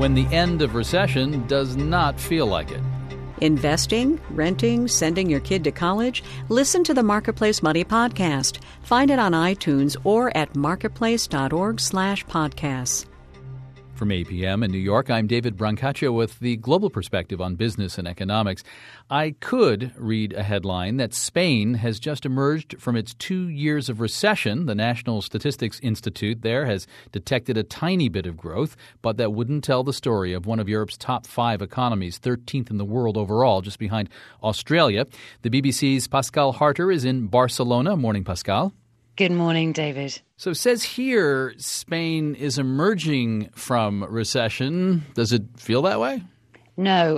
when the end of recession does not feel like it. Investing, renting, sending your kid to college? Listen to the Marketplace Money podcast. Find it on iTunes or at marketplace.org/podcasts. From APM in New York, I'm David Brancaccio with the global perspective on business and economics. I could read a headline that Spain has just emerged from its 2 years of recession. The National Statistics Institute there has detected a tiny bit of growth, but that wouldn't tell the story of one of Europe's top 5 economies, 13th in the world overall, just behind Australia. The BBC's Pascal Harter is in Barcelona. Morning, Pascal. Good morning, David. So it says here Spain is emerging from recession. Does it feel that way? No.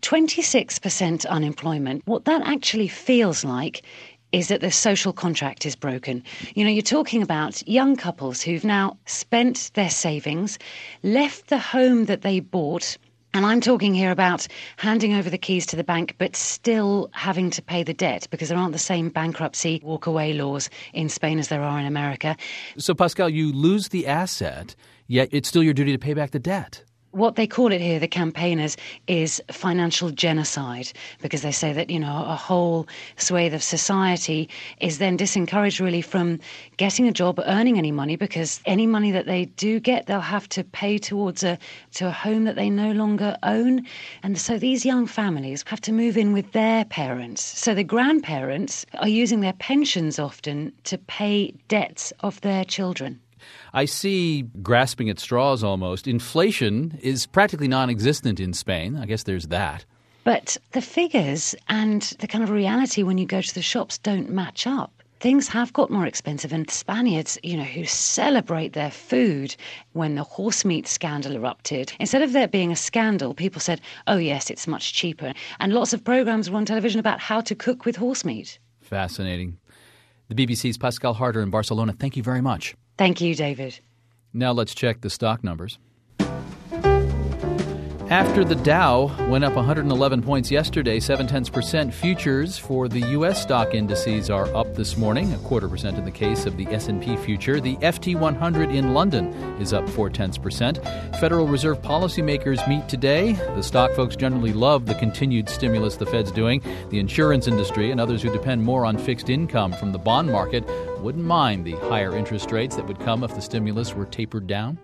26% unemployment. What that actually feels like is that the social contract is broken. You're talking about young couples who've now spent their savings, left the home that they bought. And I'm talking here about handing over the keys to the bank, but still having to pay the debt because there aren't the same bankruptcy walk-away laws in Spain as there are in America. So, Pascal, you lose the asset, yet it's still your duty to pay back the debt. What they call it here, the campaigners, is financial genocide, because they say that, a whole swathe of society is then disencouraged really from getting a job, earning any money, because any money that they do get, they'll have to pay towards a home that they no longer own. And so these young families have to move in with their parents. So the grandparents are using their pensions often to pay debts of their children. I see, grasping at straws almost, inflation is practically non-existent in Spain. I guess there's that. But the figures and the kind of reality when you go to the shops don't match up. Things have got more expensive, and Spaniards, who celebrate their food when the horse meat scandal erupted, instead of there being a scandal, people said, oh yes, it's much cheaper. And lots of programs were on television about how to cook with horse meat. Fascinating. The BBC's Pascal Harter in Barcelona. Thank you very much. Thank you, David. Now let's check the stock numbers. After the Dow went up 111 points yesterday, 0.7%, futures for the U.S. stock indices are up this morning, 0.25% in the case of the S&P future. The FT 100 in London is up 0.4%. Federal Reserve policymakers meet today. The stock folks generally love the continued stimulus the Fed's doing. The insurance industry and others who depend more on fixed income from the bond market wouldn't mind the higher interest rates that would come if the stimulus were tapered down.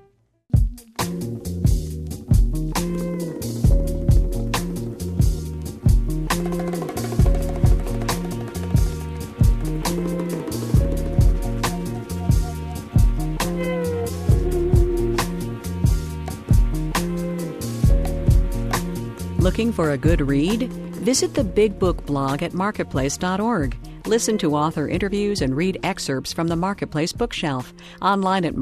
Looking for a good read? Visit the Big Book blog at marketplace.org. Listen to author interviews and read excerpts from the Marketplace bookshelf. Online at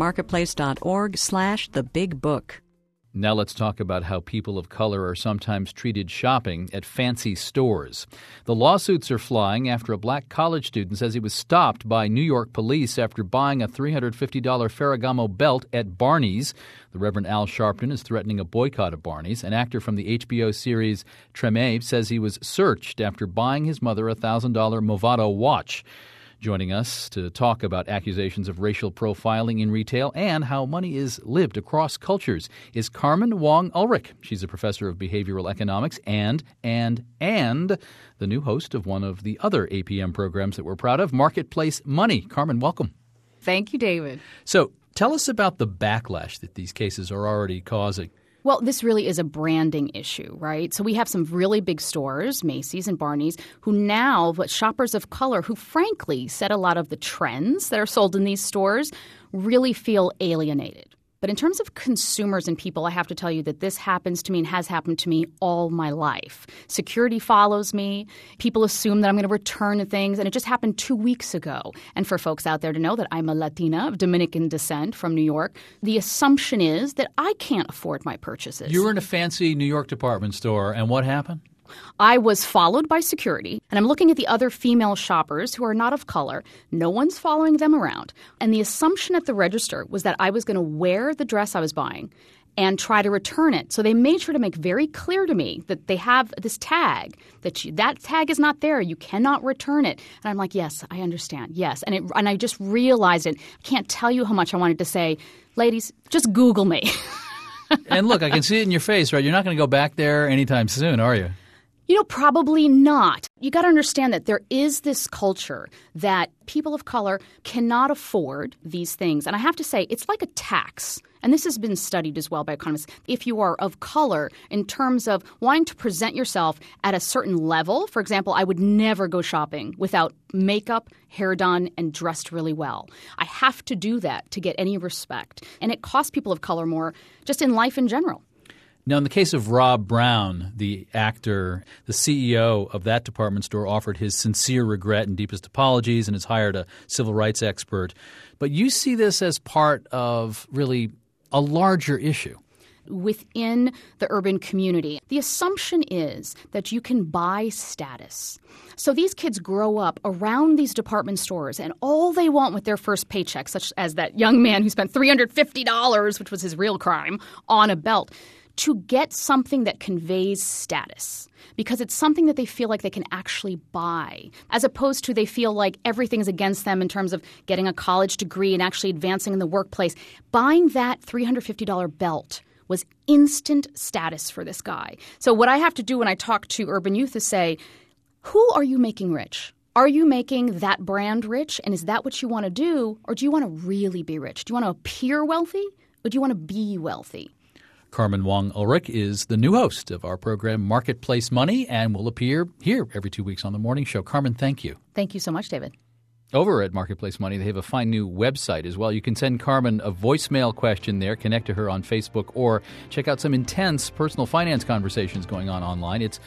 marketplace.org/thebigbook. Now let's talk about how people of color are sometimes treated shopping at fancy stores. The lawsuits are flying after a black college student says he was stopped by New York police after buying a $350 Ferragamo belt at Barney's. The Reverend Al Sharpton is threatening a boycott of Barney's. An actor from the HBO series Treme says he was searched after buying his mother a $1,000 Movado watch. Joining us to talk about accusations of racial profiling in retail and how money is lived across cultures is Carmen Wong Ulrich. She's a professor of behavioral economics and the new host of one of the other APM programs that we're proud of, Marketplace Money. Carmen, welcome. Thank you, David. So tell us about the backlash that these cases are already causing. Well, this really is a branding issue, right? So we have some really big stores, Macy's and Barney's, who now, but shoppers of color who frankly set a lot of the trends that are sold in these stores really feel alienated. But in terms of consumers and people, I have to tell you that this happens to me and has happened to me all my life. Security follows me. People assume that I'm going to return things. And it just happened 2 weeks ago. And for folks out there to know that I'm a Latina of Dominican descent from New York, the assumption is that I can't afford my purchases. You were in a fancy New York department store, and what happened? I was followed by security, and I'm looking at the other female shoppers who are not of color. No one's following them around. And the assumption at the register was that I was going to wear the dress I was buying and try to return it. So they made sure to make very clear to me that they have this tag, that tag is not there. You cannot return it. And I'm like, yes, I understand. Yes. And I just realized it. I can't tell you how much I wanted to say, ladies, just Google me. And look, I can see it in your face, right? You're not going to go back there anytime soon, are you? Probably not. You got to understand that there is this culture that people of color cannot afford these things. And I have to say, it's like a tax. And this has been studied as well by economists. If you are of color in terms of wanting to present yourself at a certain level, for example, I would never go shopping without makeup, hair done, and dressed really well. I have to do that to get any respect. And it costs people of color more just in life in general. Now, in the case of Rob Brown, the actor, the CEO of that department store offered his sincere regret and deepest apologies and has hired a civil rights expert. But you see this as part of really a larger issue. Within the urban community, the assumption is that you can buy status. So these kids grow up around these department stores, and all they want with their first paycheck, such as that young man who spent $350, which was his real crime, on a belt, to get something that conveys status, because it's something that they feel like they can actually buy, as opposed to they feel like everything's against them in terms of getting a college degree and actually advancing in the workplace. Buying that $350 belt was instant status for this guy. So what I have to do when I talk to urban youth is say, who are you making rich? Are you making that brand rich? And is that what you want to do? Or do you want to really be rich? Do you want to appear wealthy? Or do you want to be wealthy? Carmen Wong Ulrich is the new host of our program Marketplace Money and will appear here every 2 weeks on The Morning Show. Carmen, thank you. Thank you so much, David. Over at Marketplace Money, they have a fine new website as well. You can send Carmen a voicemail question there, connect to her on Facebook, or check out some intense personal finance conversations going on online. It's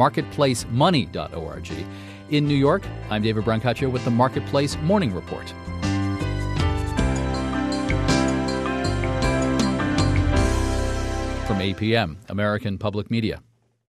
marketplacemoney.org. In New York, I'm David Brancaccio with the Marketplace Morning Report. From APM, American Public Media.